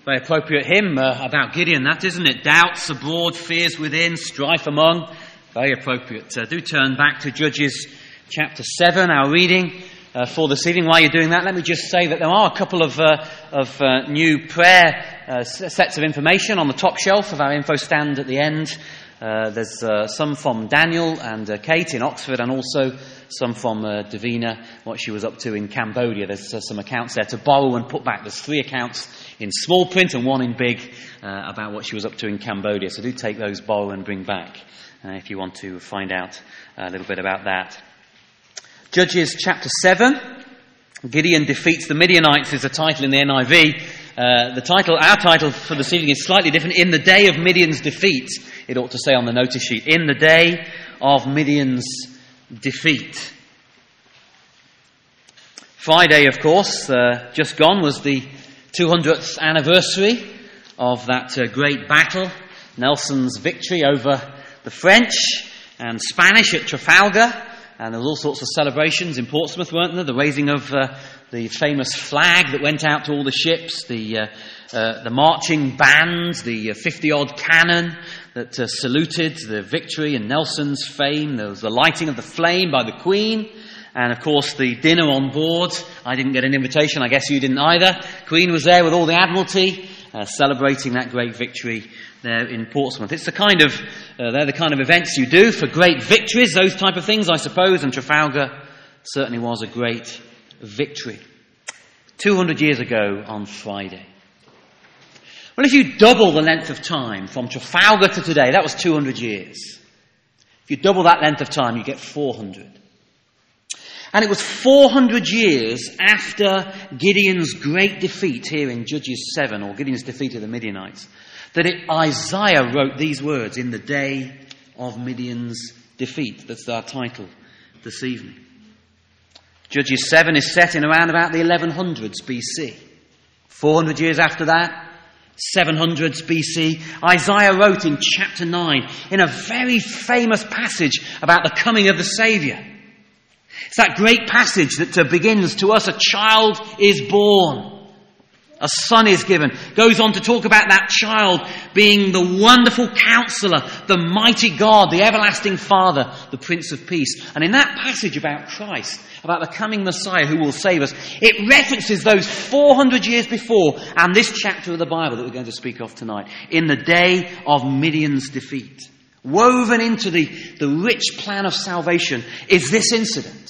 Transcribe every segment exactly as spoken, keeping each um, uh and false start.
Very appropriate hymn uh, about Gideon, that, isn't it? Doubts abroad, fears within, strife among. Very appropriate. Uh, do turn back to Judges chapter seven, our reading uh, for this evening. While you're doing that, let me just say that there are a couple of, uh, of uh, new prayer uh, sets of information on the top shelf of our info stand at the end. Uh, there's uh, some from Daniel and uh, Kate in Oxford, and also some from uh, Davina, what she was up to in Cambodia. There's uh, some accounts there to borrow and put back. There's three accounts in small print and one in big uh, about what she was up to in Cambodia. So do take those, borrow and bring back uh, if you want to find out a little bit about that. Judges chapter seven. Gideon defeats the Midianites is the title in the N I V. Uh, the title, our title for this evening is slightly different. In the day of Midian's defeat, it ought to say on the notice sheet. In the day of Midian's defeat. Friday, of course, uh, just gone, was the two hundredth anniversary of that uh, great battle, Nelson's victory over the French and Spanish at Trafalgar. And there was all sorts of celebrations in Portsmouth, weren't there? The raising of uh, the famous flag that went out to all the ships, the uh, uh, the marching bands, the fifty-odd uh, cannon that uh, saluted the victory and Nelson's fame. There was the lighting of the flame by the Queen. And, of course, the dinner on board. I didn't get an invitation. I guess you didn't either. Queen was there with all the Admiralty, uh, celebrating that great victory there in Portsmouth. It's the kind of, uh, they're the kind of events you do for great victories, those type of things, I suppose. And Trafalgar certainly was a great victory. two hundred years ago on Friday. Well, if you double the length of time from Trafalgar to today, that was two hundred years. If you double that length of time, you get four hundred. And it was four hundred years after Gideon's great defeat here in Judges seven, or Gideon's defeat of the Midianites, that it, Isaiah wrote these words, in the day of Midian's defeat. That's our title this evening. Judges seven is set in around about the eleven hundreds B C. four hundred years after that, seven hundreds B C, Isaiah wrote in chapter nine, in a very famous passage about the coming of the Saviour. It's that great passage that uh, begins, to us a child is born, a son is given. Goes on to talk about that child being the wonderful counselor, the mighty God, the everlasting Father, the Prince of Peace. And in that passage about Christ, about the coming Messiah who will save us, it references those four hundred years before and this chapter of the Bible that we're going to speak of tonight, in the day of Midian's defeat. Woven into the, the rich plan of salvation is this incident.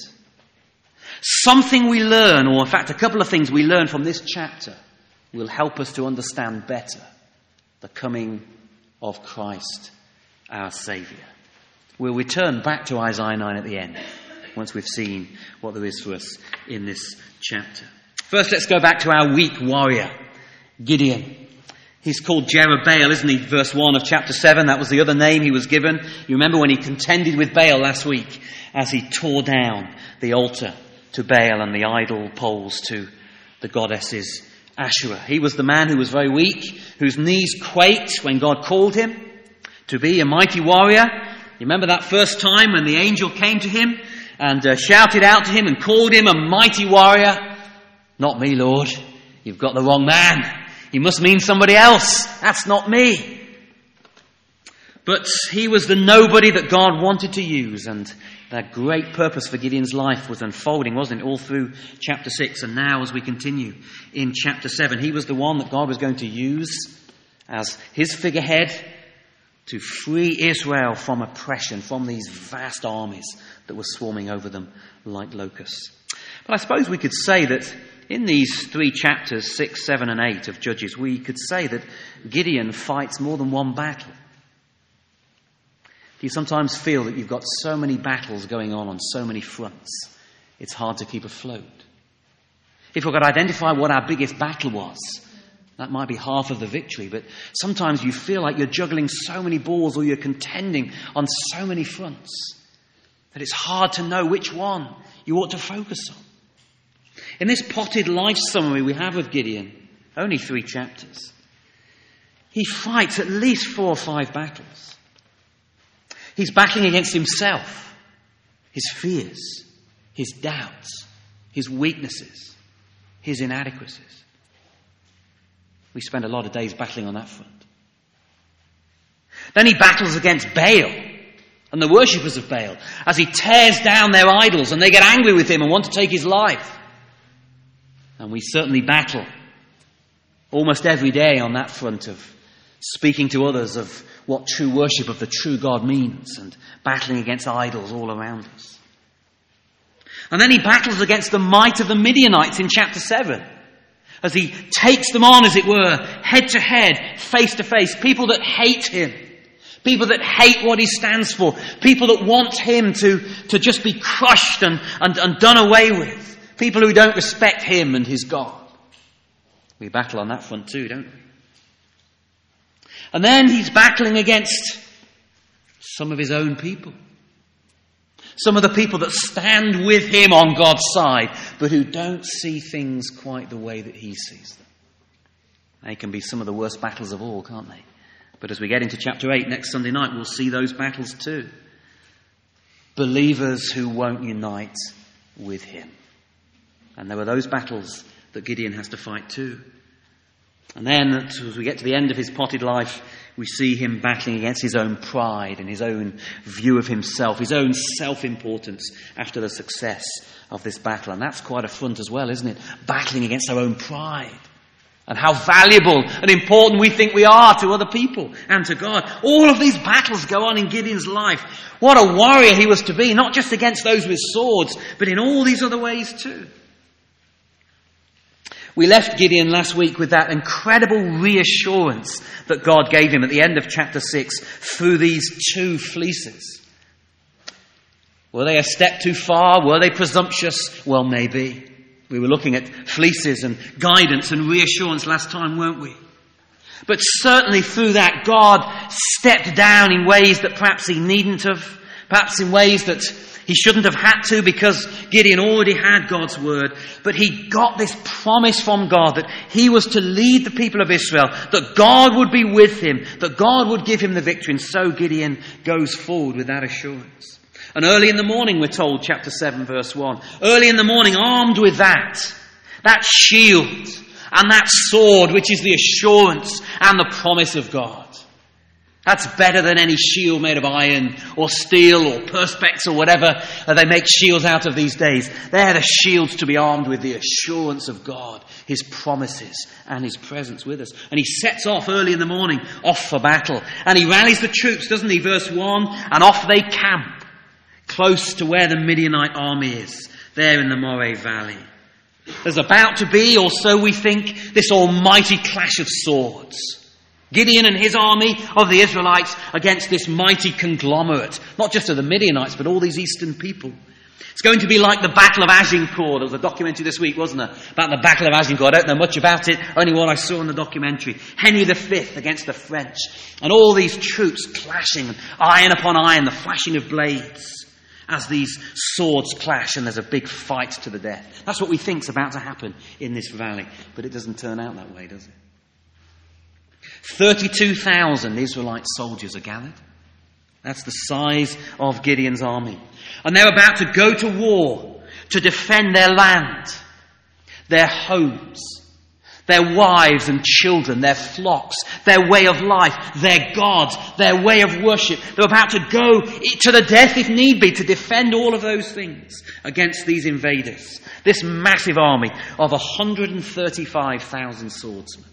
Something we learn, or in fact a couple of things we learn from this chapter, will help us to understand better the coming of Christ, our Saviour. We'll return back to Isaiah nine at the end, once we've seen what there is for us in this chapter. First, let's go back to our weak warrior, Gideon. He's called Jerubbaal, isn't he? Verse one of chapter seven, that was the other name he was given. You remember when he contended with Baal last week as he tore down the altar to Baal and the idol poles to the goddesses Asherah. He was the man who was very weak, whose knees quaked when God called him to be a mighty warrior. You remember that first time when the angel came to him and uh, shouted out to him and called him a mighty warrior? Not me, Lord. You've got the wrong man. He must mean somebody else. That's not me. But he was the nobody that God wanted to use, and that great purpose for Gideon's life was unfolding, wasn't it, all through chapter six. And now as we continue in chapter seven, he was the one that God was going to use as his figurehead to free Israel from oppression, from these vast armies that were swarming over them like locusts. But I suppose we could say that in these three chapters, six, seven and eight of Judges, we could say that Gideon fights more than one battle. Do you sometimes feel that you've got so many battles going on on so many fronts, it's hard to keep afloat? If we could identify what our biggest battle was, that might be half of the victory, but sometimes you feel like you're juggling so many balls, or you're contending on so many fronts, that it's hard to know which one you ought to focus on. In this potted life summary we have of Gideon, only three chapters, he fights at least four or five battles. He's battling against himself, his fears, his doubts, his weaknesses, his inadequacies. We spend a lot of days battling on that front. Then he battles against Baal and the worshippers of Baal as he tears down their idols and they get angry with him and want to take his life. And we certainly battle almost every day on that front of speaking to others of what true worship of the true God means and battling against idols all around us. And then he battles against the might of the Midianites in chapter seven as he takes them on, as it were, head to head, face to face, people that hate him. People that hate what he stands for. People that want him to, to just be crushed and, and, and done away with. People who don't respect him and his God. We battle on that front too, don't we? And then he's battling against some of his own people. Some of the people that stand with him on God's side, but who don't see things quite the way that he sees them. They can be some of the worst battles of all, can't they? But as we get into chapter eight next Sunday night, we'll see those battles too. Believers who won't unite with him. And there are those battles that Gideon has to fight too. And then, as we get to the end of his potted life, we see him battling against his own pride and his own view of himself, his own self-importance after the success of this battle. And that's quite a front as well, isn't it? Battling against our own pride. And how valuable and important we think we are to other people and to God. All of these battles go on in Gideon's life. What a warrior he was to be, not just against those with swords, but in all these other ways too. We left Gideon last week with that incredible reassurance that God gave him at the end of chapter six through these two fleeces. Were they a step too far? Were they presumptuous? Well, maybe. We were looking at fleeces and guidance and reassurance last time, weren't we? But certainly through that, God stepped down in ways that perhaps he needn't have, perhaps in ways that he shouldn't have had to, because Gideon already had God's word. But he got this promise from God that he was to lead the people of Israel, that God would be with him, that God would give him the victory. And so Gideon goes forward with that assurance. And early in the morning, we're told, chapter seven, verse one, early in the morning, armed with that, that shield and that sword, which is the assurance and the promise of God. That's better than any shield made of iron or steel or perspex or whatever they make shields out of these days. They're the shields to be armed with, the assurance of God, his promises and his presence with us. And he sets off early in the morning, off for battle. And he rallies the troops, doesn't he? Verse one, and off they camp. Close to where the Midianite army is, there in the Moreh Valley. There's about to be, or so we think, this almighty clash of swords. Gideon and his army of the Israelites against this mighty conglomerate, not just of the Midianites, but all these eastern people. It's going to be like the Battle of Agincourt. There was a documentary this week, wasn't there, about the Battle of Agincourt. I don't know much about it, only what I saw in the documentary. Henry the Fifth against the French. And all these troops clashing, iron upon iron, the flashing of blades, as these swords clash and there's a big fight to the death. That's what we think's about to happen in this valley. But it doesn't turn out that way, does it? thirty-two thousand Israelite soldiers are gathered. That's the size of Gideon's army. And they're about to go to war to defend their land, their homes, their wives and children, their flocks, their way of life, their gods, their way of worship. They're about to go to the death if need be to defend all of those things against these invaders. This massive army of one hundred thirty-five thousand swordsmen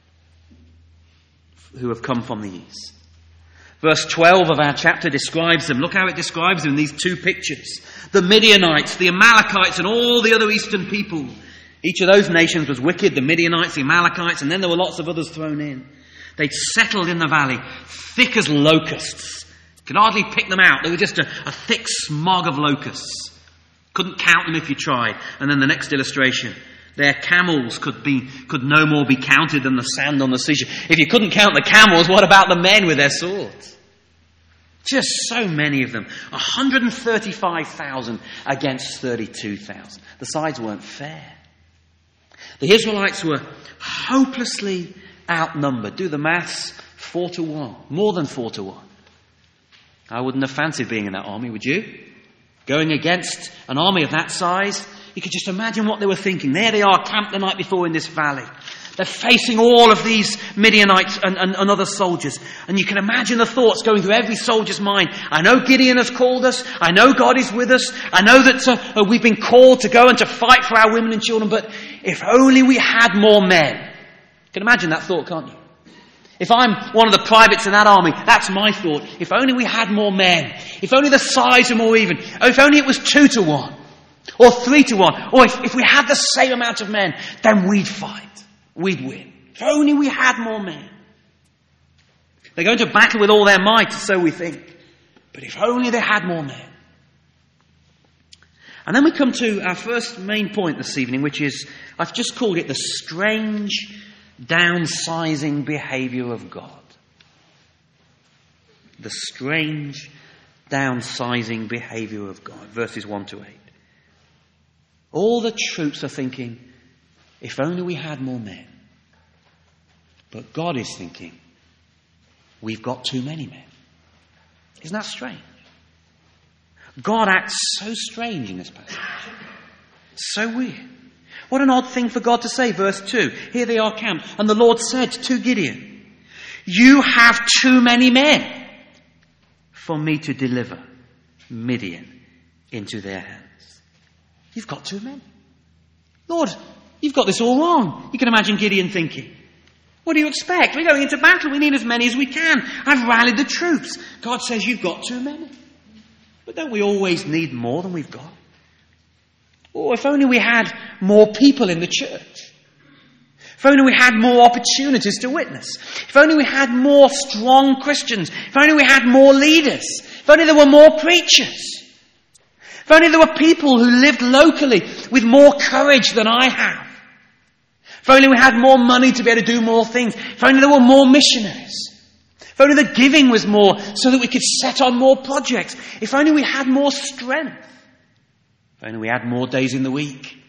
who have come from the east. Verse twelve of our chapter describes them. Look how it describes them in these two pictures. The Midianites, the Amalekites, and all the other eastern people. Each of those nations was wicked, the Midianites, the Amalekites, and then there were lots of others thrown in. They'd settled in the valley, thick as locusts. Could hardly pick them out. They were just a, a thick smog of locusts. Couldn't count them if you tried. And then the next illustration. Their camels could be could no more be counted than the sand on the seashore. If you couldn't count the camels, what about the men with their swords? Just so many of them. one hundred thirty-five thousand against thirty-two thousand. The sides weren't fair. The Israelites were hopelessly outnumbered. Do the maths. Four to one. More than four to one. I wouldn't have fancied being in that army, would you? Going against an army of that size. You could just imagine what they were thinking. There they are, camped the night before in this valley. They're facing all of these Midianites and, and, and other soldiers. And you can imagine the thoughts going through every soldier's mind. I know Gideon has called us. I know God is with us. I know that uh, we've been called to go and to fight for our women and children. But if only we had more men. You can imagine that thought, can't you? If I'm one of the privates in that army, that's my thought. If only we had more men. If only the sides were more even. Or if only it was two to one. Or three to one. Or if, if we had the same amount of men, then we'd fight. We'd win. If only we had more men. They're going to battle with all their might, so we think. But if only they had more men. And then we come to our first main point this evening, which is, I've just called it the strange downsizing behaviour of God. The strange downsizing behaviour of God. Verses one to eight. All the troops are thinking, if only we had more men. But God is thinking, we've got too many men. Isn't that strange? God acts so strange in this passage. So weird. What an odd thing for God to say. Verse two. Here they are camped. And the Lord said to Gideon, you have too many men for me to deliver Midian into their hands. You've got too many. Lord, you've got this all wrong. You can imagine Gideon thinking, what do you expect? We're going into battle. We need as many as we can. I've rallied the troops. God says you've got too many. But don't we always need more than we've got? Or if only we had more people in the church. If only we had more opportunities to witness. If only we had more strong Christians. If only we had more leaders. If only there were more preachers. If only there were people who lived locally with more courage than I have. If only we had more money to be able to do more things. If only there were more missionaries. If only the giving was more so that we could set on more projects. If only we had more strength. If only we had more days in the week.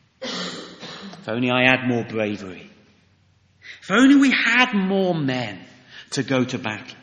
If only I had more bravery. If only we had more men to go to battle.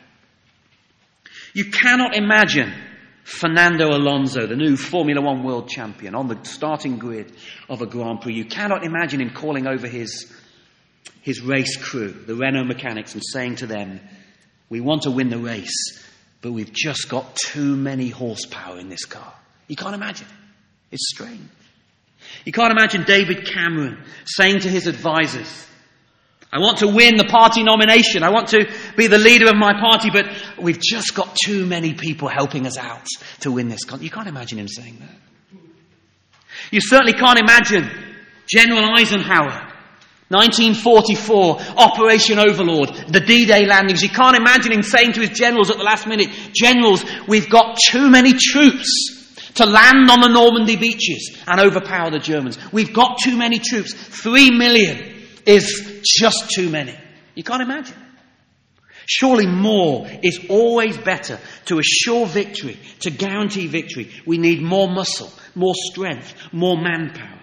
You cannot imagine Fernando Alonso, the new Formula One world champion, on the starting grid of a Grand Prix. You cannot imagine him calling over his, his race crew, the Renault mechanics, and saying to them, we want to win the race, but we've just got too many horsepower in this car. You can't imagine it. It's strange. You can't imagine David Cameron saying to his advisors, I want to win the party nomination. I want to be the leader of my party, but we've just got too many people helping us out to win this. You can't imagine him saying that. You certainly can't imagine General Eisenhower, nineteen forty-four, Operation Overlord, the D-Day landings. You can't imagine him saying to his generals at the last minute, generals, we've got too many troops to land on the Normandy beaches and overpower the Germans. We've got too many troops. Three million is just too many. You can't imagine. Surely more is always better. To assure victory, to guarantee victory, we need more muscle, more strength, more manpower.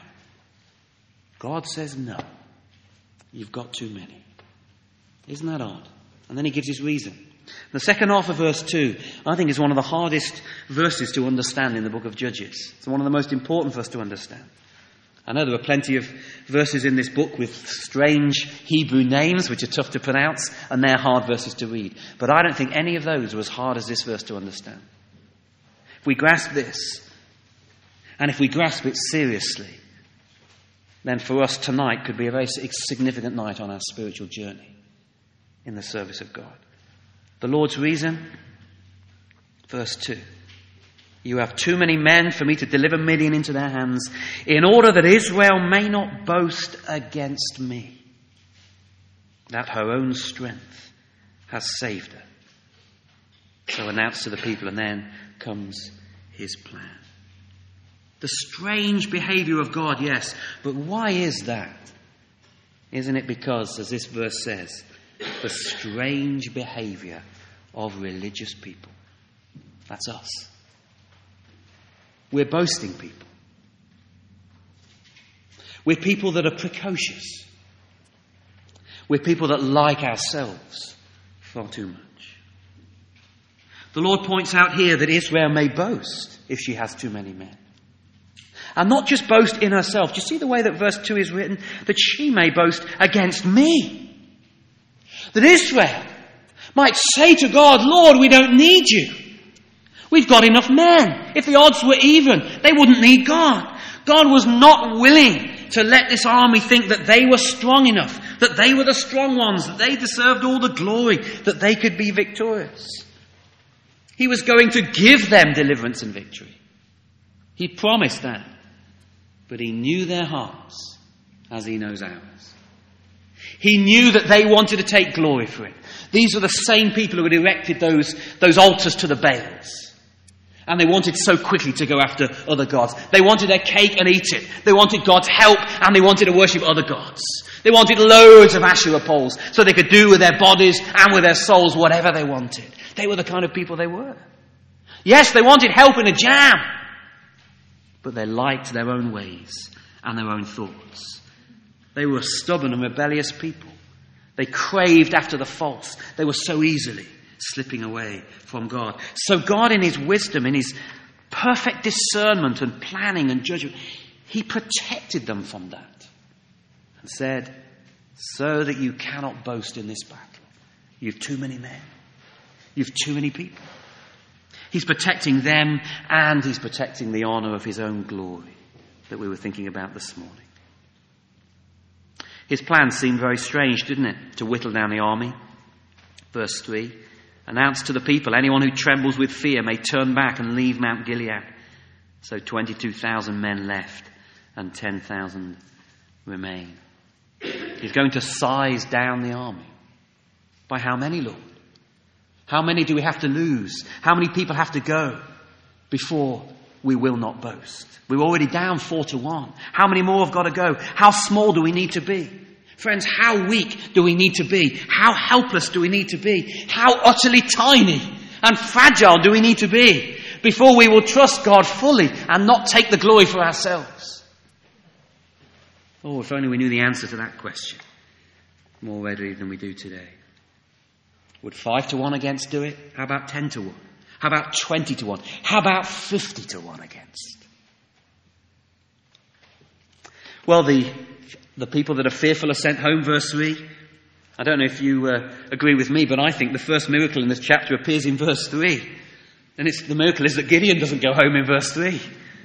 God says no. You've got too many. Isn't that odd? And then he gives his reason. The second half of verse two, I think, is one of the hardest verses to understand in the book of Judges. It's one of the most important for us to understand. I know there are plenty of verses in this book with strange Hebrew names which are tough to pronounce, and they're hard verses to read. But I don't think any of those are as hard as this verse to understand. If we grasp this, and if we grasp it seriously, then for us tonight could be a very significant night on our spiritual journey in the service of God. The Lord's reason, verse two. You have too many men for me to deliver Midian into their hands, in order that Israel may not boast against me, that her own strength has saved her. So announced to the people, and then comes his plan. The strange behaviour of God, yes, but why is that? Isn't it because, as this verse says, the strange behaviour of religious people? That's us. We're boasting people. We're people that are precocious. We're people that like ourselves far too much. The Lord points out here that Israel may boast if she has too many men. And not just boast in herself. Do you see the way that verse two is written? That she may boast against me. That Israel might say to God, Lord, we don't need you. We've got enough men. If the odds were even, they wouldn't need God. God was not willing to let this army think that they were strong enough, that they were the strong ones, that they deserved all the glory, that they could be victorious. He was going to give them deliverance and victory. He promised that. But he knew their hearts as he knows ours. He knew that they wanted to take glory for him. These were the same people who had erected those, those altars to the Baals. And they wanted so quickly to go after other gods. They wanted their cake and eat it. They wanted God's help and they wanted to worship other gods. They wanted loads of Asherah poles so they could do with their bodies and with their souls whatever they wanted. They were the kind of people they were. Yes, they wanted help in a jam. But they liked their own ways and their own thoughts. They were a stubborn and rebellious people. They craved after the false. They were so easily slipping away from God. So God, in his wisdom, in his perfect discernment and planning and judgment, he protected them from that and said, so that you cannot boast in this battle. You've too many men. You've too many people. He's protecting them and he's protecting the honour of his own glory that we were thinking about this morning. His plan seemed very strange, didn't it? To whittle down the army. Verse three. Announce to the people, anyone who trembles with fear may turn back and leave Mount Gilead. So twenty-two thousand men left and ten thousand remain. He's going to size down the army. By how many, Lord? How many do we have to lose? How many people have to go before we will not boast? We're already down four to one. How many more have got to go? How small do we need to be? Friends, how weak do we need to be? How helpless do we need to be? How utterly tiny and fragile do we need to be before we will trust God fully and not take the glory for ourselves? Oh, if only we knew the answer to that question more readily than we do today. Would five to one against do it? How about ten to one? How about twenty to one? How about fifty to one against? Well, the the people that are fearful are sent home, verse three. I don't know if you uh, agree with me, but I think the first miracle in this chapter appears in verse three. And it's the miracle is that Gideon doesn't go home in verse three.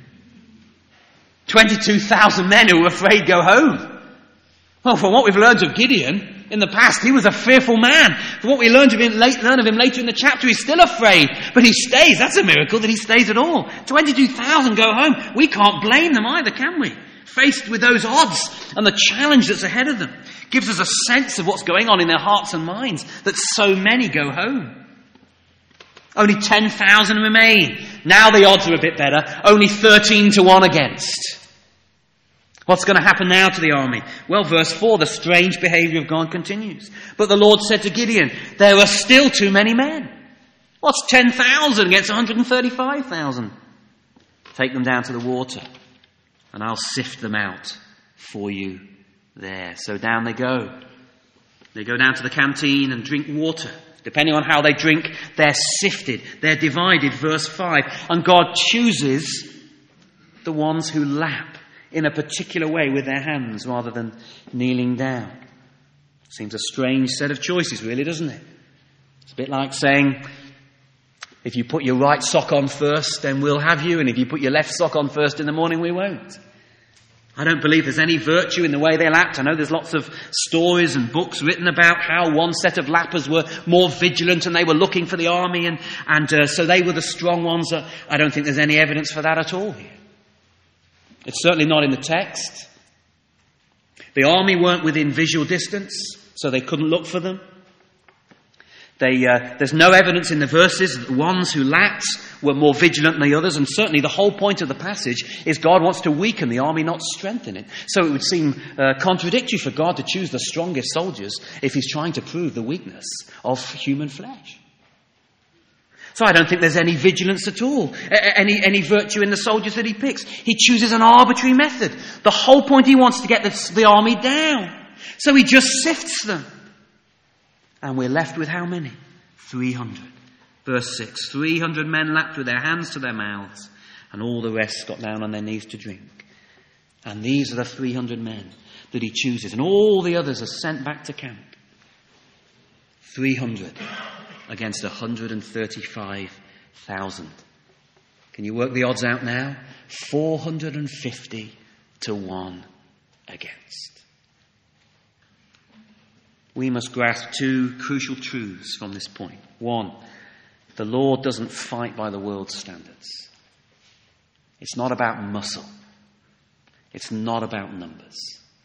twenty-two thousand men who were afraid go home. Well, from what we've learned of Gideon in the past, he was a fearful man. From what we learned of him, learn of him later in the chapter, he's still afraid. But he stays. That's a miracle that he stays at all. twenty-two thousand go home. We can't blame them either, can we? Faced with those odds and the challenge that's ahead of them. Gives us a sense of what's going on in their hearts and minds, that so many go home. Only ten thousand remain. Now the odds are a bit better. Only thirteen to one against. What's going to happen now to the army? Well, verse four, the strange behaviour of God continues. But the Lord said to Gideon, there are still too many men. What's ten thousand against one hundred thirty-five thousand? Take them down to the water, and I'll sift them out for you there. So down they go. They go down to the canteen and drink water. Depending on how they drink, they're sifted. They're divided, verse five. And God chooses the ones who lap in a particular way with their hands rather than kneeling down. Seems a strange set of choices, really, doesn't it? It's a bit like saying, if you put your right sock on first, then we'll have you. And if you put your left sock on first in the morning, we won't. I don't believe there's any virtue in the way they lapped. I know there's lots of stories and books written about how one set of lappers were more vigilant and they were looking for the army and, and uh, so they were the strong ones. Uh, I don't think there's any evidence for that at all here. It's certainly not in the text. The army weren't within visual distance, so they couldn't look for them. They, uh, there's no evidence in the verses that the ones who lapped were more vigilant than the others, and certainly the whole point of the passage is God wants to weaken the army, not strengthen it. So it would seem uh, contradictory for God to choose the strongest soldiers if he's trying to prove the weakness of human flesh. So I don't think there's any vigilance at all, any, any virtue in the soldiers that he picks. He chooses an arbitrary method. The whole point, he wants to get the, the army down. So he just sifts them. And we're left with how many? three hundred. Verse six. three hundred men lapped with their hands to their mouths, and all the rest got down on their knees to drink. And these are the three hundred men that he chooses. And all the others are sent back to camp. three hundred against one hundred thirty-five thousand. Can you work the odds out now? four hundred fifty to one against. We must grasp two crucial truths from this point. One, the Lord doesn't fight by the world's standards. It's not about muscle. It's not about numbers.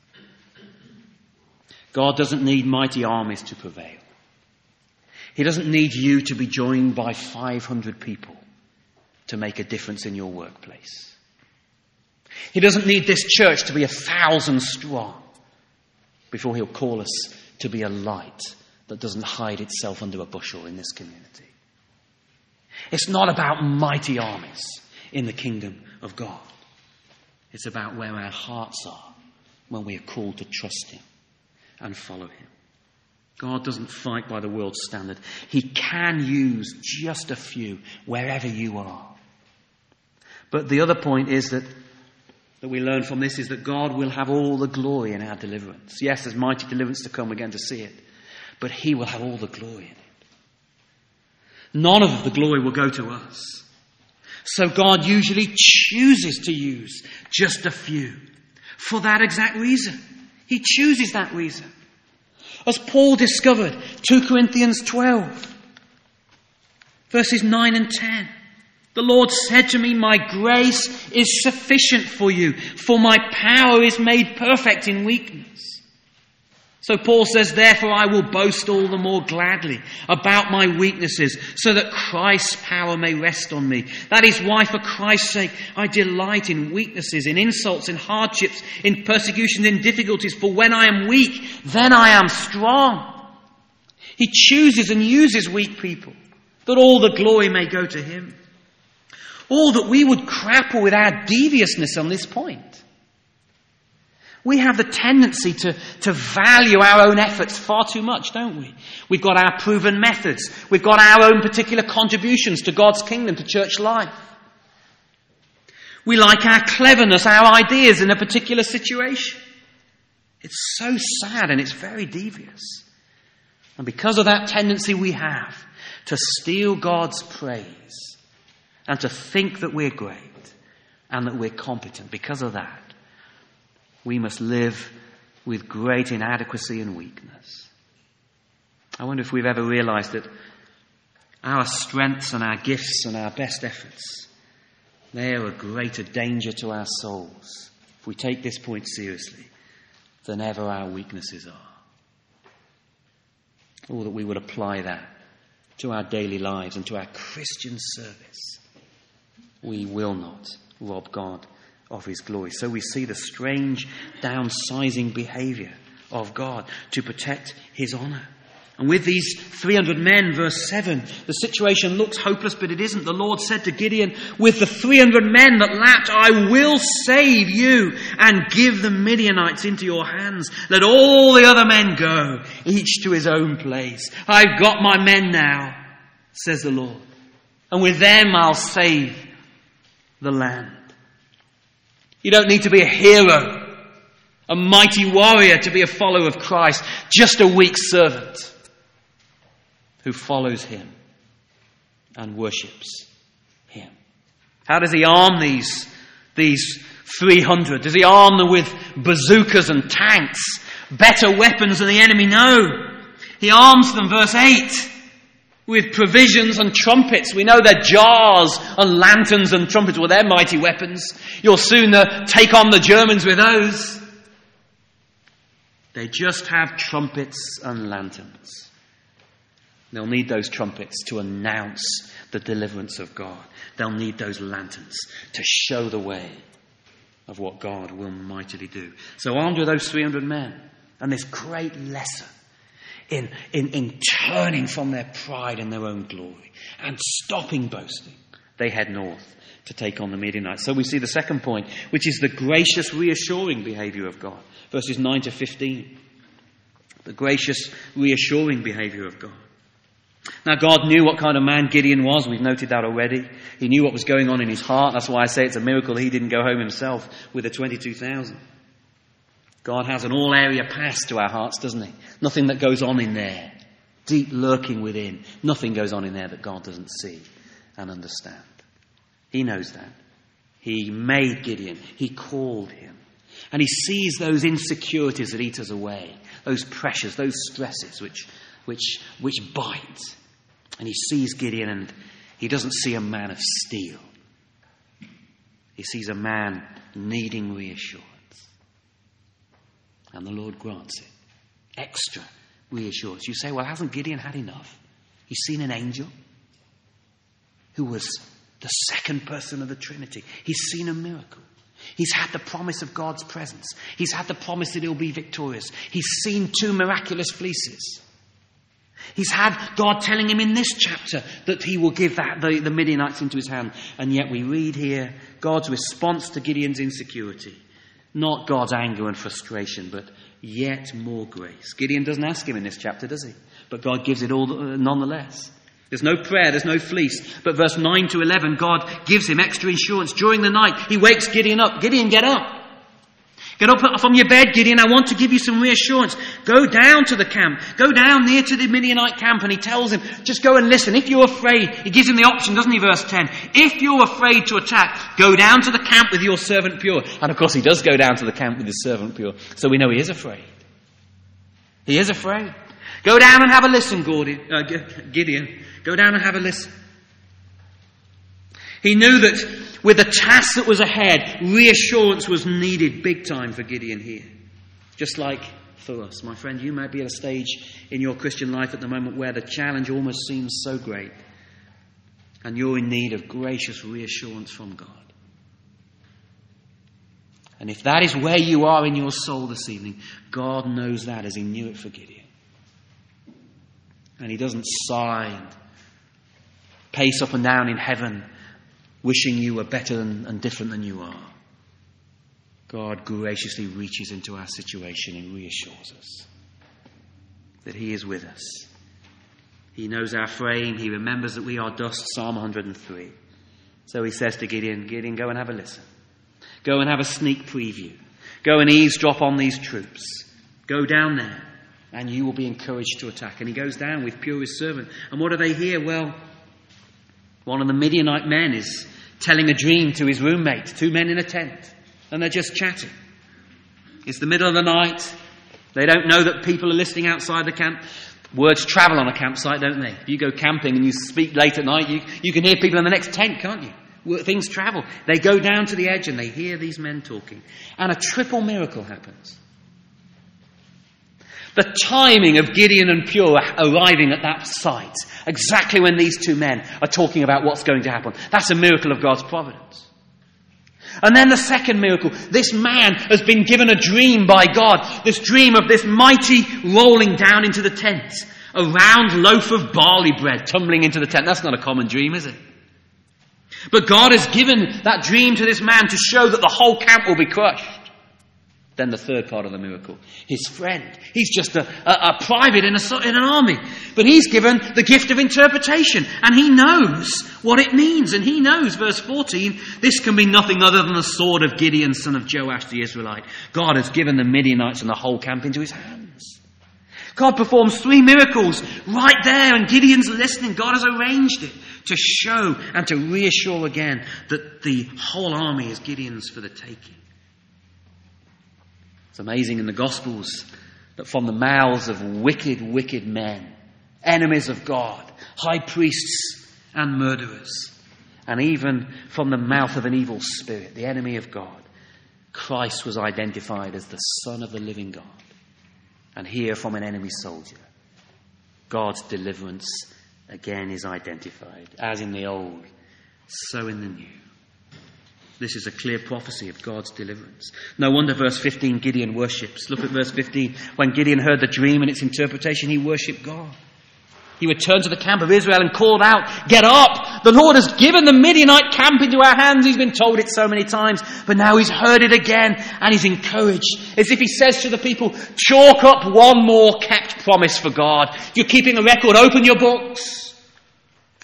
God doesn't need mighty armies to prevail. He doesn't need you to be joined by five hundred people to make a difference in your workplace. He doesn't need this church to be a thousand strong before he'll call us to be a light that doesn't hide itself under a bushel in this community. It's not about mighty armies in the kingdom of God. It's about where our hearts are when we are called to trust him and follow him. God doesn't fight by the world's standard. He can use just a few wherever you are. But the other point is that that we learn from this is that God will have all the glory in our deliverance. Yes, there's mighty deliverance to come. We're going to see it. But he will have all the glory in it. None of the glory will go to us. So God usually chooses to use just a few for that exact reason. He chooses that reason. As Paul discovered, Second Corinthians twelve, verses nine and ten. The Lord said to me, my grace is sufficient for you, for my power is made perfect in weakness. So Paul says, therefore I will boast all the more gladly about my weaknesses, so that Christ's power may rest on me. That is why, for Christ's sake, I delight in weaknesses, in insults, in hardships, in persecutions, in difficulties. For when I am weak, then I am strong. He chooses and uses weak people, that all the glory may go to him. Or that we would grapple with our deviousness on this point. We have the tendency to, to value our own efforts far too much, don't we? We've got our proven methods. We've got our own particular contributions to God's kingdom, to church life. We like our cleverness, our ideas in a particular situation. It's so sad and it's very devious. And because of that tendency we have to steal God's praise, and to think that we're great and that we're competent. Because of that, we must live with great inadequacy and weakness. I wonder if we've ever realized that our strengths and our gifts and our best efforts, they are a greater danger to our souls, if we take this point seriously, than ever our weaknesses are. Or that we would apply that to our daily lives and to our Christian service. We will not rob God of his glory. So we see the strange downsizing behavior of God to protect his honor. And with these three hundred men, verse seven, the situation looks hopeless, but it isn't. The Lord said to Gideon, with the three hundred men that lapped, I will save you and give the Midianites into your hands. Let all the other men go, each to his own place. I've got my men now, says the Lord. And with them I'll save the land. You don't need to be a hero, a mighty warrior to be a follower of Christ. Just a weak servant who follows him and worships him. How does he arm these, these three hundred? Does he arm them with bazookas and tanks? Better weapons than the enemy? No. He arms them, verse eight, with provisions and trumpets. We know they're jars and lanterns and trumpets. Well, they're mighty weapons. You'll soon uh, take on the Germans with those. They just have trumpets and lanterns. They'll need those trumpets to announce the deliverance of God. They'll need those lanterns to show the way of what God will mightily do. So armed with those three hundred men and this great lesson In, in, in turning from their pride and their own glory and stopping boasting, they head north to take on the Midianites. So we see the second point, which is the gracious, reassuring behavior of God. Verses nine to fifteen. The gracious, reassuring behavior of God. Now, God knew what kind of man Gideon was. We've noted that already. He knew what was going on in his heart. That's why I say it's a miracle he didn't go home himself with the twenty-two thousand. God has an all-area pass to our hearts, doesn't he? Nothing that goes on in there, deep lurking within. Nothing goes on in there that God doesn't see and understand. He knows that. He made Gideon. He called him. And he sees those insecurities that eat us away, those pressures, those stresses which, which, which bite. And he sees Gideon, and he doesn't see a man of steel. He sees a man needing reassurance. And the Lord grants it. Extra reassurance. You say, well, hasn't Gideon had enough? He's seen an angel who was the second person of the Trinity. He's seen a miracle. He's had the promise of God's presence. He's had the promise that he'll be victorious. He's seen two miraculous fleeces. He's had God telling him in this chapter that he will give that the, the Midianites into his hand. And yet we read here God's response to Gideon's insecurity. Not God's anger and frustration, but yet more grace. Gideon doesn't ask him in this chapter, does he? But God gives it all uh, nonetheless. There's no prayer, there's no fleece. But verse nine to eleven, God gives him extra insurance. During the night, he wakes Gideon up. Gideon, get up. Get up from your bed, Gideon. I want to give you some reassurance. Go down to the camp. Go down near to the Midianite camp. And he tells him, just go and listen. If you're afraid, he gives him the option, doesn't he, verse ten? If you're afraid to attack, go down to the camp with your servant Pur. And of course he does go down to the camp with his servant Pur. So we know he is afraid. He is afraid. Go down and have a listen, Gideon. Go down and have a listen. He knew that with the task that was ahead, reassurance was needed big time for Gideon here. Just like for us. My friend, you might be at a stage in your Christian life at the moment where the challenge almost seems so great. And you're in need of gracious reassurance from God. And if that is where you are in your soul this evening, God knows that as he knew it for Gideon. And he doesn't sigh and pace up and down in heaven wishing you were better than, and different than you are. God graciously reaches into our situation and reassures us that he is with us. He knows our frame. He remembers that we are dust, Psalm one hundred three. So he says to Gideon, Gideon, go and have a listen. Go and have a sneak preview. Go and eavesdrop on these troops. Go down there and you will be encouraged to attack. And he goes down with Pur, his servant. And what do they hear? Well, one of the Midianite men is telling a dream to his roommate, two men in a tent, and they're just chatting. It's the middle of the night. They don't know that people are listening outside the camp. Words travel on a campsite, don't they? If you go camping and you speak late at night, you, you can hear people in the next tent, can't you? Things travel. They go down to the edge and they hear these men talking. And a triple miracle happens. The timing of Gideon and Pur arriving at that site, exactly when these two men are talking about what's going to happen, that's a miracle of God's providence. And then the second miracle, this man has been given a dream by God, this dream of this mighty rolling down into the tent, a round loaf of barley bread tumbling into the tent. That's not a common dream, is it? But God has given that dream to this man to show that the whole camp will be crushed. Then the third part of the miracle, his friend. He's just a, a, a private in, a, in an army. But he's given the gift of interpretation. And he knows what it means. And he knows, verse fourteen, this can be nothing other than the sword of Gideon, son of Joash the Israelite. God has given the Midianites and the whole camp into his hands. God performs three miracles right there. And Gideon's listening. God has arranged it to show and to reassure again that the whole army is Gideon's for the taking. It's amazing in the Gospels that from the mouths of wicked, wicked men, enemies of God, high priests and murderers, and even from the mouth of an evil spirit, the enemy of God, Christ was identified as the Son of the living God. And here from an enemy soldier, God's deliverance again is identified, as in the old, so in the new. This is a clear prophecy of God's deliverance. No wonder verse fifteen, Gideon worships. Look at verse fifteen. When Gideon heard the dream and its interpretation, he worshipped God. He returned to the camp of Israel and called out, get up! The Lord has given the Midianite camp into our hands. He's been told it so many times, but now he's heard it again and he's encouraged. As if he says to the people, chalk up one more kept promise for God. If you're keeping a record, open your books.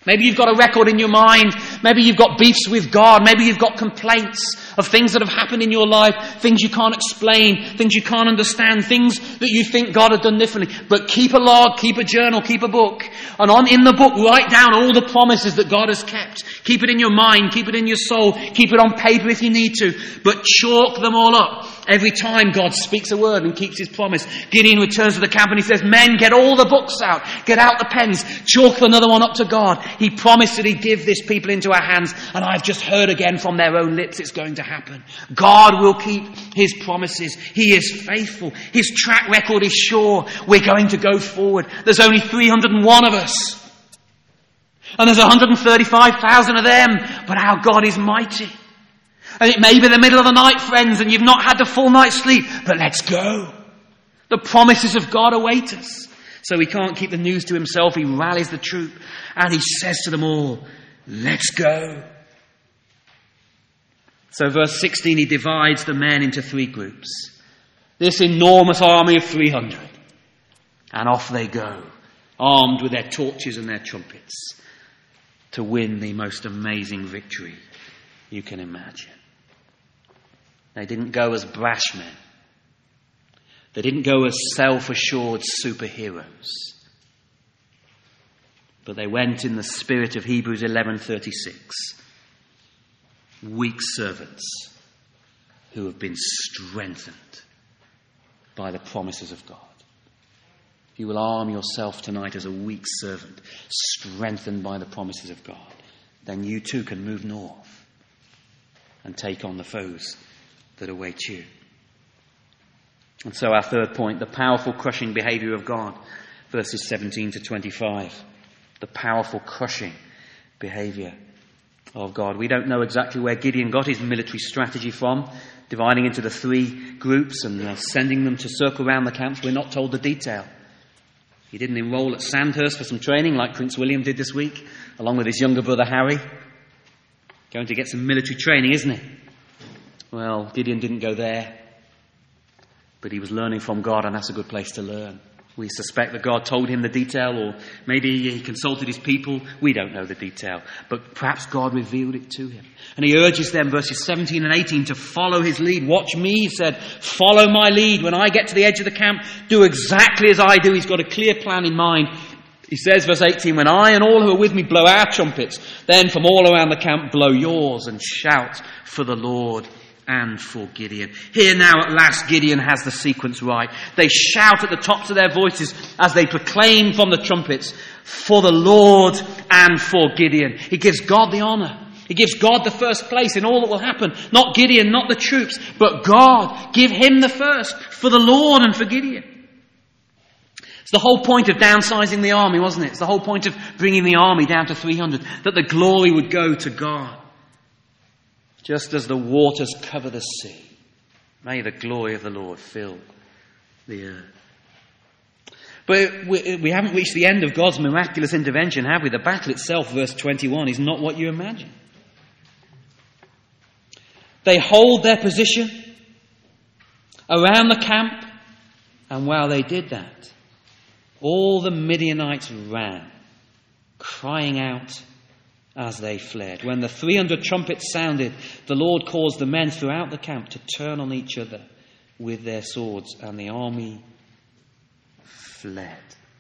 Maybe you've got a record in your mind. Maybe you've got beefs with God. Maybe you've got complaints of things that have happened in your life, things you can't explain, things you can't understand, things that you think God had done differently. But keep a log, keep a journal, keep a book. And on in the book, write down all the promises that God has kept. Keep it in your mind, keep it in your soul, keep it on paper if you need to. But chalk them all up. Every time God speaks a word and keeps his promise. Gideon returns to the camp and he says, men, get all the books out. Get out the pens. Chalk another one up to God. He promised that he'd give this people into our hands. And I've just heard again from their own lips it's going to happen. God will keep his promises. He is faithful. His track record is sure. We're going to go forward. There's only three hundred and one of us. And there's one hundred thirty-five thousand of them. But our God is mighty. And it may be the middle of the night, friends, and you've not had a full night's sleep, but let's go. The promises of God await us. So he can't keep the news to himself. He rallies the troop and he says to them all, let's go. So verse sixteen, he divides the men into three groups. This enormous army of three hundred. And off they go, armed with their torches and their trumpets, to win the most amazing victory you can imagine. They didn't go as brash men. They didn't go as self-assured superheroes. But they went in the spirit of Hebrews eleven thirty-six. Weak servants who have been strengthened by the promises of God. If you will arm yourself tonight as a weak servant, strengthened by the promises of God, then you too can move north and take on the foes that await you. And so our third point, the powerful crushing behavior of God, verses seventeen to twenty-five. The powerful crushing behavior of God. We don't know exactly where Gideon got his military strategy from, dividing into the three groups and uh, sending them to circle around the camps. We're not told the detail. He didn't enroll at Sandhurst for some training like Prince William did this week, along with his younger brother Harry. Going to get some military training, isn't he? Well, Gideon didn't go there, but he was learning from God, and that's a good place to learn. We suspect that God told him the detail, or maybe he consulted his people. We don't know the detail, but perhaps God revealed it to him. And he urges them, verses seventeen and eighteen, to follow his lead. Watch me, he said. Follow my lead. When I get to the edge of the camp, do exactly as I do. He's got a clear plan in mind. He says, verse eighteen, when I and all who are with me blow our trumpets, then from all around the camp blow yours and shout for the Lord and for Gideon. Here now at last Gideon has the sequence right. They shout at the tops of their voices as they proclaim from the trumpets, for the Lord and for Gideon. He gives God the honour. He gives God the first place in all that will happen. Not Gideon, not the troops, but God. Give him the first for the Lord and for Gideon. It's the whole point of downsizing the army, wasn't it? It's the whole point of bringing the army down to three hundred, that the glory would go to God. Just as the waters cover the sea, may the glory of the Lord fill the earth. But we, we haven't reached the end of God's miraculous intervention, have we? The battle itself, verse twenty-one, is not what you imagine. They hold their position around the camp, and while they did that, all the Midianites ran, crying out as they fled. When the three hundred trumpets sounded, the Lord caused the men throughout the camp to turn on each other with their swords, and the army fled.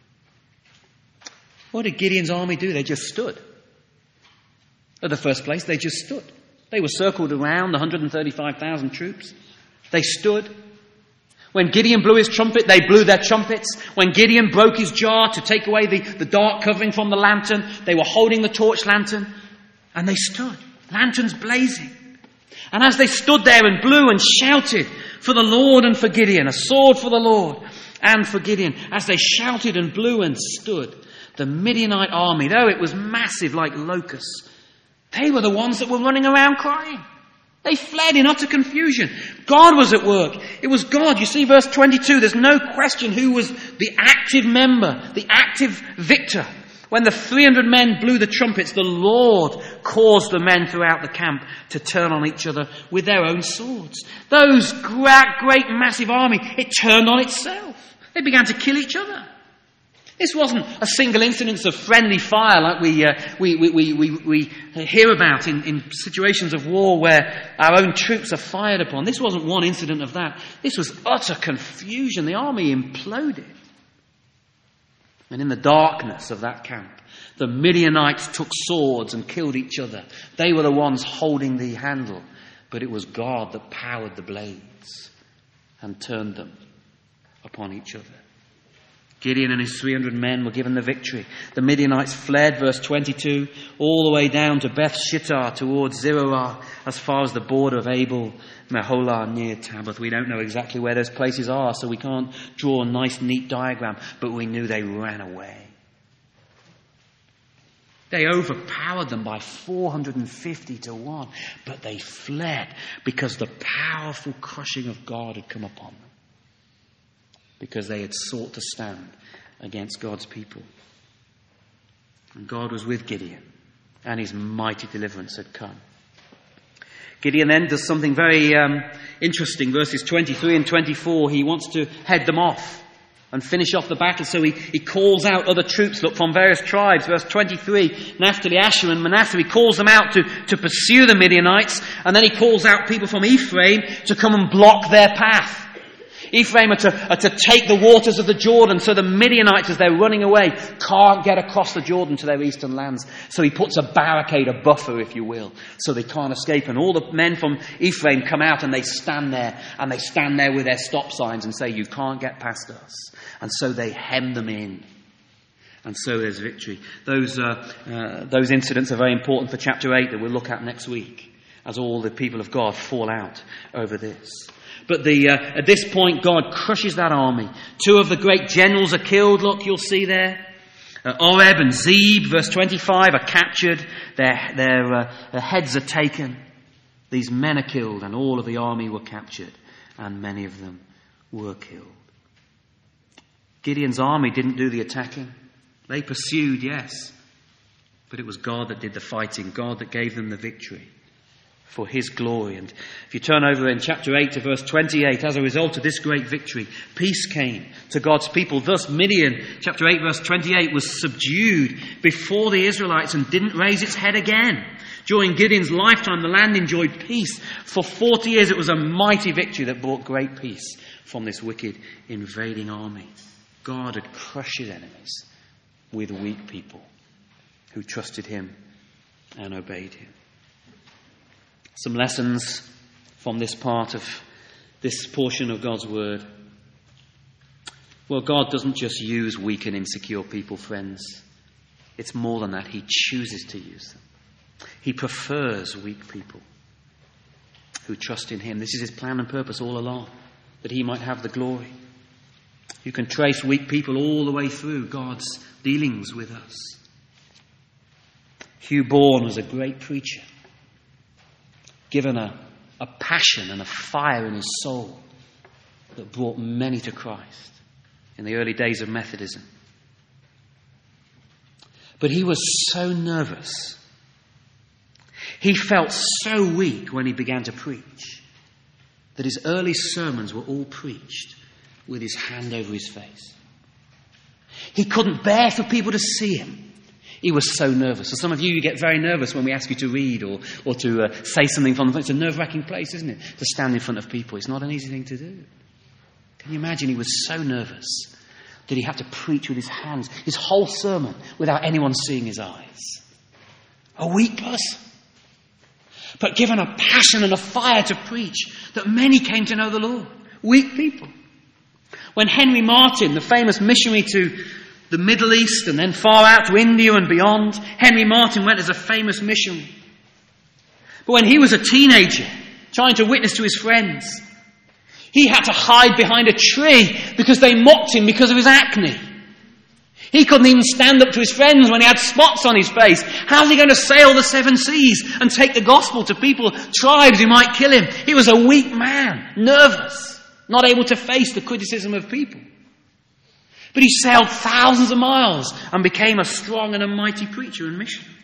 What did Gideon's army do? They just stood. At the first place, they just stood. They were circled around the one hundred thirty-five thousand troops. They stood. When Gideon blew his trumpet, they blew their trumpets. When Gideon broke his jar to take away the, the dark covering from the lantern, they were holding the torch lantern, and they stood, lanterns blazing. And as they stood there and blew and shouted for the Lord and for Gideon, a sword for the Lord and for Gideon, as they shouted and blew and stood, the Midianite army, though it was massive like locusts, they were the ones that were running around crying. They fled in utter confusion. God was at work. It was God. You see verse twenty-two, there's no question who was the active member, the active victor. When the three hundred men blew the trumpets, the Lord caused the men throughout the camp to turn on each other with their own swords. Those great, great massive army, it turned on itself. They began to kill each other. This wasn't a single incidence of friendly fire like we, uh, we, we, we, we, we hear about in, in situations of war where our own troops are fired upon. This wasn't one incident of that. This was utter confusion. The army imploded. And in the darkness of that camp, the Midianites took swords and killed each other. They were the ones holding the handle. But it was God that powered the blades and turned them upon each other. Gideon and his three hundred men were given the victory. The Midianites fled, verse twenty-two, all the way down to Beth Shittar towards Zerorah, as far as the border of Abel Meholah near Tabbath. We don't know exactly where those places are, so we can't draw a nice, neat diagram, but we knew they ran away. They overpowered them by four hundred fifty to one, but they fled because the powerful crushing of God had come upon them. Because they had sought to stand against God's people. And God was with Gideon, and his mighty deliverance had come. Gideon then does something very um, interesting. Verses twenty-three and twenty-four, he wants to head them off and finish off the battle. So he, he calls out other troops, look, from various tribes. Verse twenty-three, Naphtali, Asher and Manasseh. He calls them out to, to pursue the Midianites. And then he calls out people from Ephraim to come and block their path. Ephraim are to, are to take the waters of the Jordan, so the Midianites, as they're running away, can't get across the Jordan to their eastern lands. So he puts a barricade, a buffer, if you will, so they can't escape. And all the men from Ephraim come out and they stand there, and they stand there with their stop signs and say, you can't get past us. And so they hem them in. And so there's victory. Those, uh, uh, those incidents are very important for chapter eight that we'll look at next week, as all the people of God fall out over this. But the, uh, at this point, God crushes that army. Two of the great generals are killed, look, you'll see there. Uh, Oreb and Zeb, verse twenty-five, are captured. Their, their, uh, their heads are taken. These men are killed, and all of the army were captured, and many of them were killed. Gideon's army didn't do the attacking. They pursued, yes. But it was God that did the fighting, God that gave them the victory. For his glory. And if you turn over in chapter eight to verse twenty-eight, as a result of this great victory, peace came to God's people. Thus Midian, chapter eight, verse twenty-eight, was subdued before the Israelites and didn't raise its head again. During Gideon's lifetime, the land enjoyed peace. For forty years, it was a mighty victory that brought great peace from this wicked invading army. God had crushed his enemies with weak people who trusted him and obeyed him. Some lessons from this part of this portion of God's word. Well, God doesn't just use weak and insecure people, friends. It's more than that. He chooses to use them. He prefers weak people who trust in him. This is his plan and purpose all along, that he might have the glory. You can trace weak people all the way through God's dealings with us. Hugh Bourne was a great preacher, given a, a passion and a fire in his soul that brought many to Christ in the early days of Methodism. But he was so nervous. He felt so weak when he began to preach that his early sermons were all preached with his hand over his face. He couldn't bear for people to see him. He was so nervous. For some of you, you get very nervous when we ask you to read or, or to uh, say something from the front. It's a nerve-wracking place, isn't it? To stand in front of people. It's not an easy thing to do. Can you imagine? He was so nervous that he had to preach with his hands, his whole sermon, without anyone seeing his eyes. A weak person, but given a passion and a fire to preach, that many came to know the Lord. Weak people. When Henry Martyn, the famous missionary to the Middle East and then far out to India and beyond, Henry Martyn went as a famous missionary. But when he was a teenager, trying to witness to his friends, he had to hide behind a tree because they mocked him because of his acne. He couldn't even stand up to his friends when he had spots on his face. How's he going to sail the seven seas and take the gospel to people, tribes who might kill him? He was a weak man, nervous, not able to face the criticism of people. But he sailed thousands of miles and became a strong and a mighty preacher and missionary.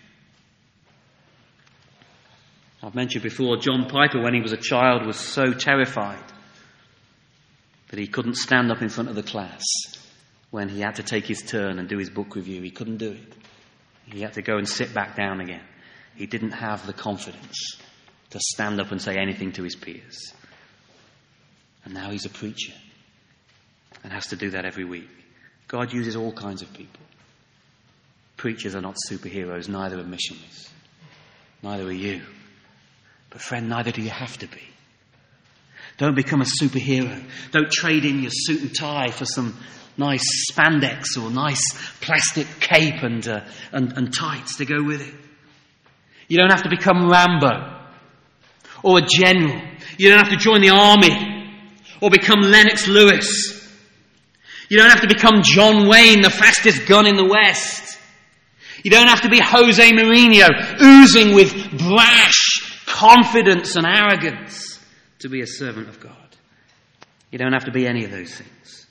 I've mentioned before, John Piper, when he was a child, was so terrified that he couldn't stand up in front of the class when he had to take his turn and do his book review. He couldn't do it. He had to go and sit back down again. He didn't have the confidence to stand up and say anything to his peers. And now he's a preacher and has to do that every week. God uses all kinds of people. Preachers are not superheroes, neither are missionaries. Neither are you. But friend, neither do you have to be. Don't become a superhero. Don't trade in your suit and tie for some nice spandex or nice plastic cape and, uh, and, and tights to go with it. You don't have to become Rambo or a general. You don't have to join the army or become Lennox Lewis. You don't have to become John Wayne, the fastest gun in the West. You don't have to be Jose Mourinho, oozing with brash confidence and arrogance to be a servant of God. You don't have to be any of those things.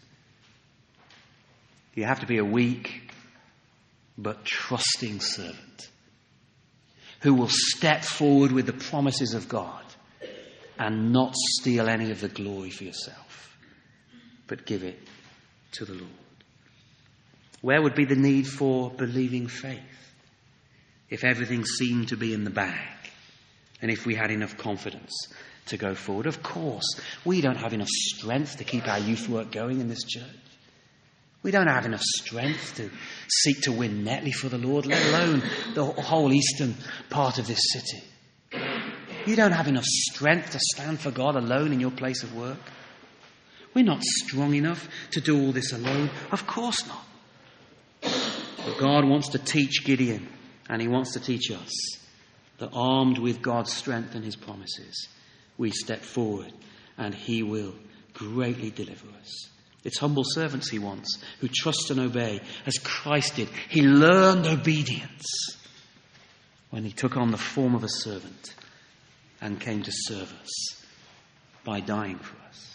You have to be a weak but trusting servant who will step forward with the promises of God and not steal any of the glory for yourself, but give it to the Lord. Where would be the need for believing faith if everything seemed to be in the bag and if we had enough confidence to go forward? Of course, we don't have enough strength to keep our youth work going in this church. We don't have enough strength to seek to win Netley for the Lord, let alone the whole eastern part of this city. You don't have enough strength to stand for God alone in your place of work. We're not strong enough to do all this alone. Of course not. But God wants to teach Gideon, and he wants to teach us, that armed with God's strength and his promises, we step forward and he will greatly deliver us. It's humble servants he wants, who trust and obey as Christ did. He learned obedience when he took on the form of a servant and came to serve us by dying for us.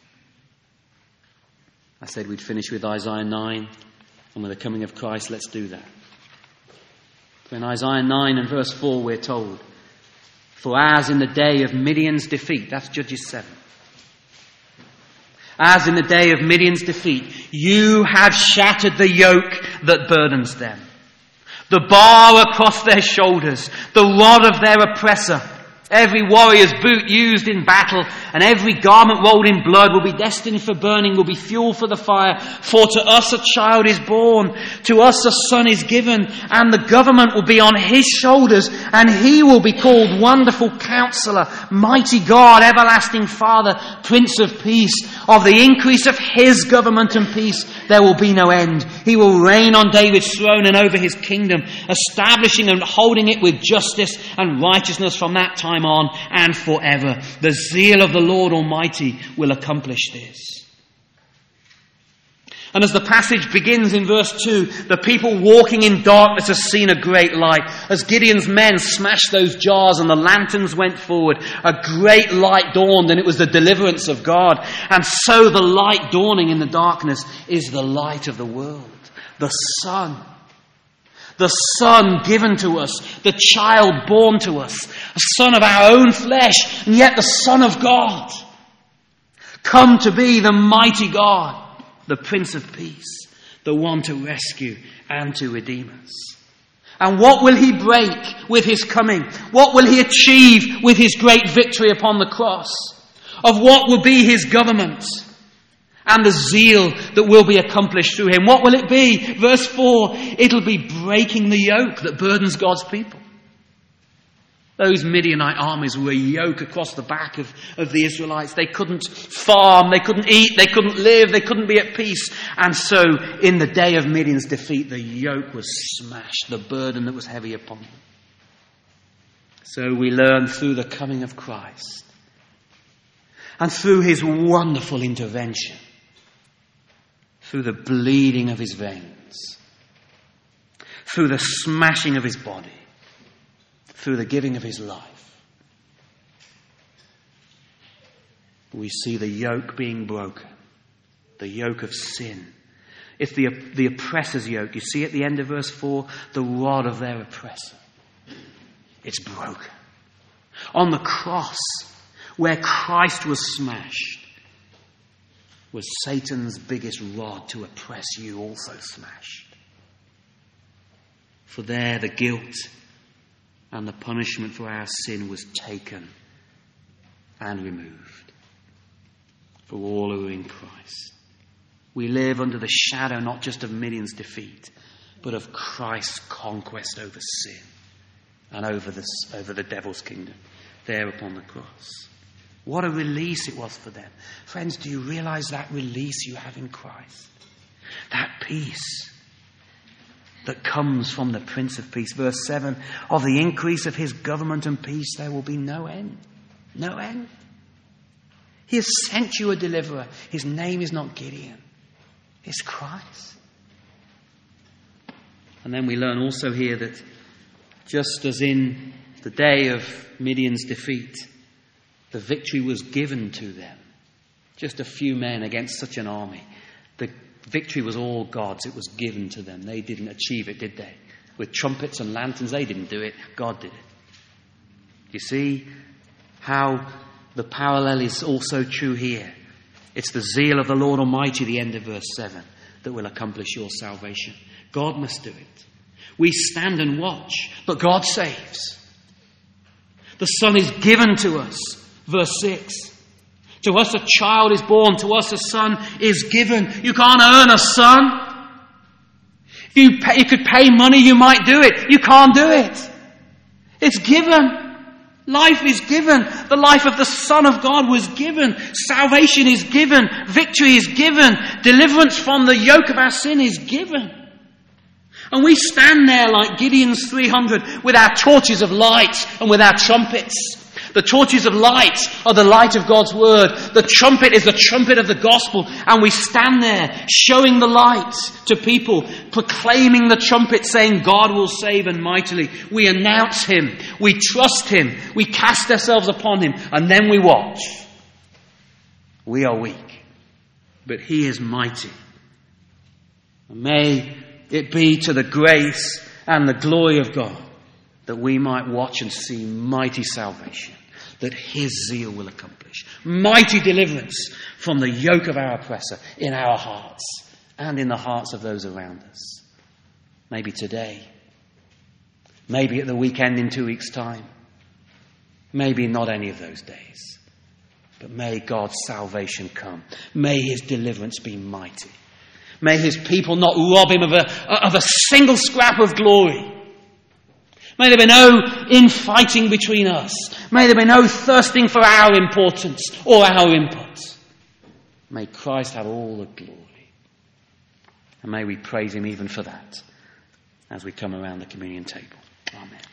I said we'd finish with Isaiah nine, and with the coming of Christ, let's do that. For in Isaiah nine and verse four we're told, for as in the day of Midian's defeat, that's Judges seven, as in the day of Midian's defeat, you have shattered the yoke that burdens them, the bar across their shoulders, the rod of their oppressor. Every warrior's boot used in battle and every garment rolled in blood will be destined for burning, will be fuel for the fire. For to us a child is born, to us a son is given, and the government will be on his shoulders, and he will be called Wonderful Counselor, Mighty God, Everlasting Father, Prince of Peace. Of the increase of his government and peace there will be no end. He will reign on David's throne and over his kingdom, establishing and holding it with justice and righteousness from that time on and forever. The zeal of the Lord Almighty will accomplish this. And as the passage begins in verse two, the people walking in darkness have seen a great light. As Gideon's men smashed those jars and the lanterns went forward, a great light dawned, and it was the deliverance of God. And so the light dawning in the darkness is the light of the world, the Son. The Son given to us, the child born to us, a son of our own flesh, and yet the Son of God, come to be the mighty God, the Prince of Peace, the one to rescue and to redeem us. And what will he break with his coming? What will he achieve with his great victory upon the cross? Of what will be his government and the zeal that will be accomplished through him? What will it be? Verse four, it'll be breaking the yoke that burdens God's people. Those Midianite armies were a yoke across the back of, of the Israelites. They couldn't farm, they couldn't eat, they couldn't live, they couldn't be at peace. And so in the day of Midian's defeat, the yoke was smashed, the burden that was heavy upon them. So we learn through the coming of Christ and through his wonderful intervention, through the bleeding of his veins, through the smashing of his body, through the giving of his life, we see the yoke being broken, the yoke of sin. It's the, the oppressor's yoke. You see at the end of verse four, the rod of their oppressor. It's broken. On the cross, where Christ was smashed, was Satan's biggest rod to oppress you also smashed. For there the guilt and the punishment for our sin was taken and removed for all who are in Christ. We live under the shadow not just of Midian's defeat, but of Christ's conquest over sin and over the, over the devil's kingdom there upon the cross. What a release it was for them. Friends, do you realize that release you have in Christ? That peace that comes from the Prince of Peace. Verse seven, of the increase of his government and peace there will be no end. No end. He has sent you a deliverer. His name is not Gideon. It's Christ. And then we learn also here that just as in the day of Midian's defeat, the victory was given to them. Just a few men against such an army. The victory was all God's. It was given to them. They didn't achieve it, did they? With trumpets and lanterns, they didn't do it. God did it. You see how the parallel is also true here. It's the zeal of the Lord Almighty, the end of verse seven, that will accomplish your salvation. God must do it. We stand and watch, but God saves. The Son is given to us. Verse six. To us a child is born, to us a son is given. You can't earn a son. If you, pay, you could pay money, you might do it. You can't do it. It's given. Life is given. The life of the Son of God was given. Salvation is given. Victory is given. Deliverance from the yoke of our sin is given. And we stand there like Gideon's three hundred with our torches of light and with our trumpets. The torches of light are the light of God's word. The trumpet is the trumpet of the gospel. And we stand there showing the light to people, proclaiming the trumpet, saying God will save and mightily. We announce him. We trust him. We cast ourselves upon him. And then we watch. We are weak, but he is mighty. May it be to the grace and the glory of God that we might watch and see mighty salvation, that his zeal will accomplish. Mighty deliverance from the yoke of our oppressor in our hearts and in the hearts of those around us. Maybe today. Maybe at the weekend in two weeks' time. Maybe not any of those days. But may God's salvation come. May his deliverance be mighty. May his people not rob him of a, of a single scrap of glory. May there be no infighting between us. May there be no thirsting for our importance or our input. May Christ have all the glory. And may we praise him even for that as we come around the communion table. Amen.